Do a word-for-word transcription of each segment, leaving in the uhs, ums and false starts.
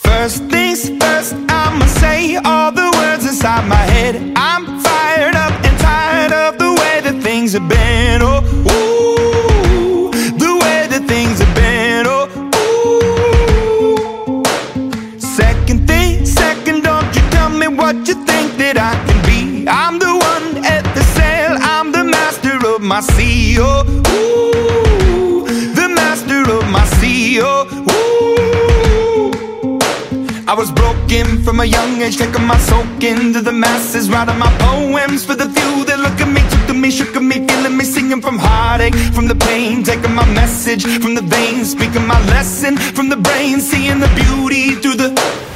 First things first, I'ma say all the words inside my head. I'm fired up and tired of the way that things have been. Oh, ooh, the way that things have been. Oh, ooh. Second thing, second, don't you tell me what you think that I can be. I'm the one at the sail, I'm the master of my sea. Oh, ooh, the master of my sea. Oh, ooh. I was broken from a young age, taking my soak into the masses, writing my poems for the few that look at me, took to me, shook at me, feeling me, singing from heartache, from the pain, taking my message from the veins, speaking my lesson from the brain, seeing the beauty through the.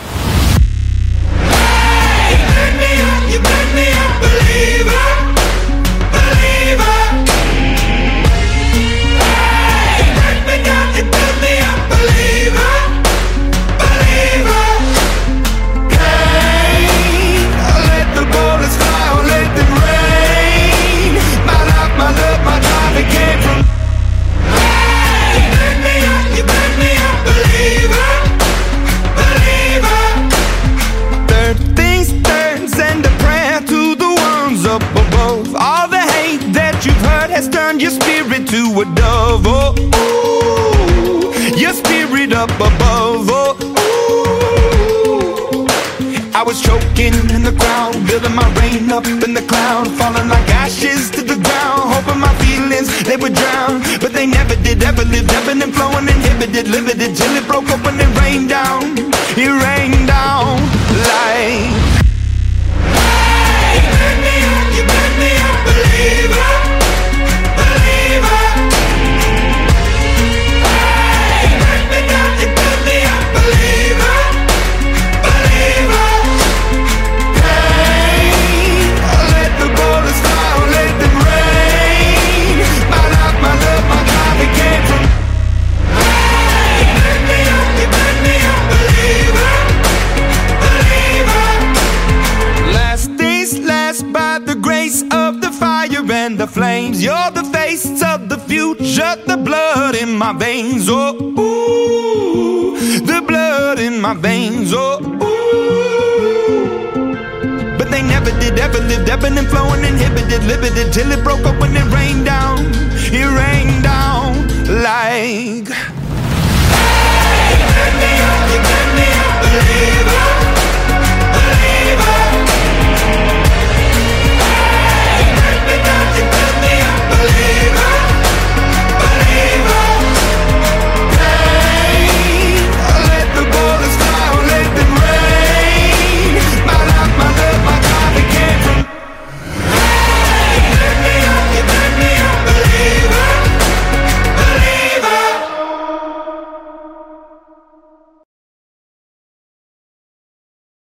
Hey, you burn me up, you burn me up, believer, believer. Hey, you burn me down, you burn me up, believer. Your spirit to a dove, oh, ooh, your spirit up above, oh, ooh. I was choking in the crowd, building my rain up in the cloud, falling like ashes to the ground, hoping my feelings, they would drown, but they never did, ever lived, ebbing and flowing, inhibited, limited, till it broke up when it rained down, it rained down like. Hey, you burn me up, you burn me up, believer. And the flames, you're the face of the future, the blood in my veins, oh, ooh, the blood in my veins, oh, ooh. But they never did, ever lived, ebbing and flowing, inhibited, limited, till it broke up when it rained down, it rained down like. Hey, you burn me up, you burn me up, believer.